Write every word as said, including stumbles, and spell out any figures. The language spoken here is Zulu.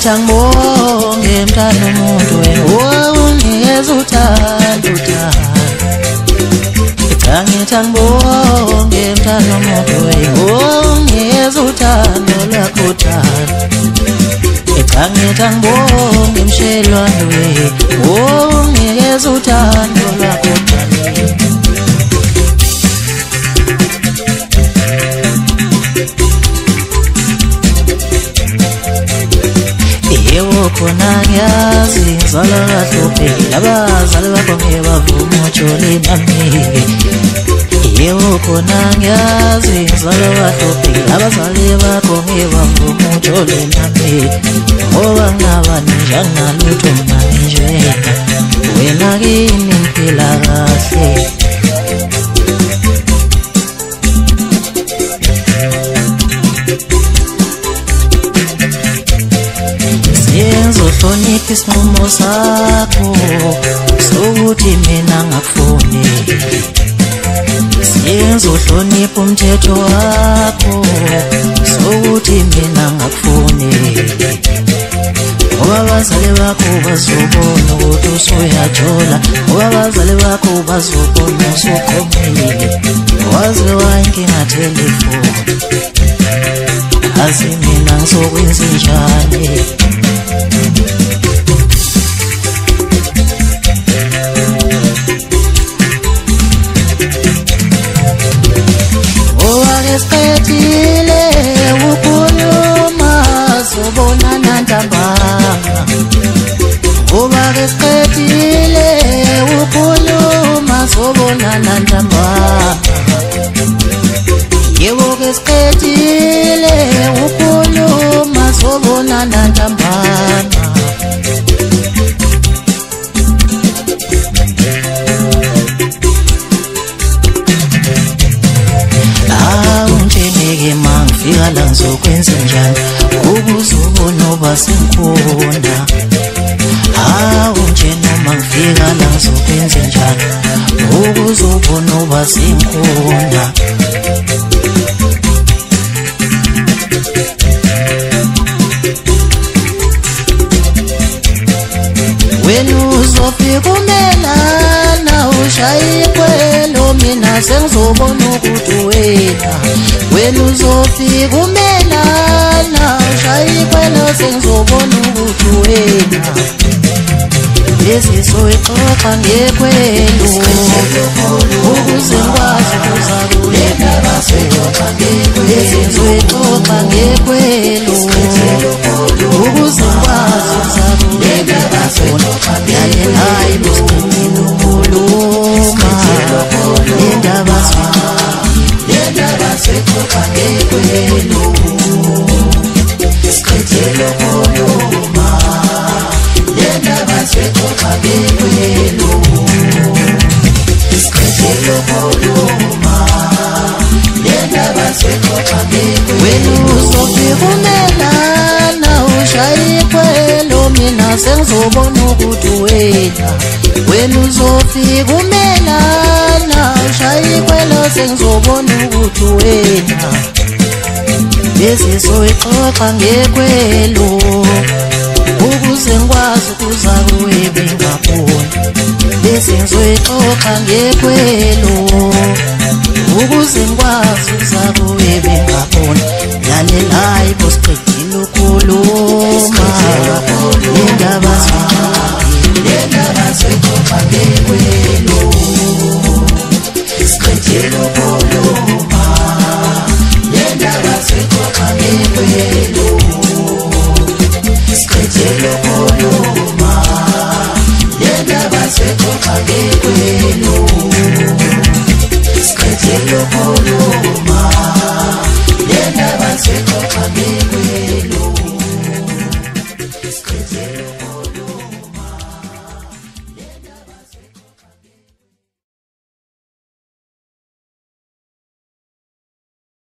ngibonge mntana umuntu unginikeza uthando uthando Ngicangitha ngibonge mntana umuntu unginikeza uthando lakho uthando Ngicangitha ngibonge mshelwane unginikeza uthando lakho uthando Yewo khona ngiyazi ngizala kahluphe abazali bakho ngibavuma ujole nami Yewo khona ngiyazi ngizala kahluphe abazali bakho ngibavuma ujole nami ngoba ngaba njani lutho manje wena kimi ngiphila kahle Ngizohlonipha isinqumo sakho sokuthi mina ngakufuni Ngizohlonipha umthetho wakho sokuthi mina ngakufuni Ngoba abazali bakho bazobona ukuthi usuyajola Ngoba abazali bakho bazobona usukhomile Wazi wankinga telefoni Azi mina ngizokwenza njani Ngiqedile ukukhuluma sobona nantambama Ngoba ngiqedile ukukhuluma sobona nantambama Yebo ngiqedile ukukhuluma sobona nantambama Mangifika la ngizokwenza njani ukuzobona oba sengikhona Hawu nje noma ngifika la ngizokwenza njani ukuzobona oba sengikhona Wena uzofika umelana ushaye ikwelo mina sengizobona ukuthi wena Wena uzofika umelana ushaye ikwelo sengizobona ukuthi wena Lezi soyixoxa ngekwelo ukuze ngikwazi ukuza kuwena Lezi soyixoxa ngekwelo ukuze ngikwazi ukuza kuwena Yale hayi busiqinile ukhuluma Indaba zami Indaba sexoxa ngekwelo Siqedile ukhuluma Indaba sexoxa ngekwelo Siqedile ukhuluma Indaba sexoxa ngekwelo Wena uzofika umelana ushaye ikwelo mina sengizobona ukuthi wena Wena uzofika umelana ushaye ikwelo sengizobona ukuthi wena Lezi soyixoxa ngekwelo ukuze ngikwazi ukuza kuwe bengabona Lezi soyixoxa ngekwelo ukuze ngikwazi ukuza kuwe bengabona Lalela hayi busiqedile ukhuluma Indaba zami Indaba sexoxa ngekwelo Siqedile ukhuluma Indaba sexoxa ngekwelo Siqedile ukhuluma Indaba sexoxa ngekwelo Siqedile ukhuluma Indaba sexoxa ngekwelo Siqedile ukhuluma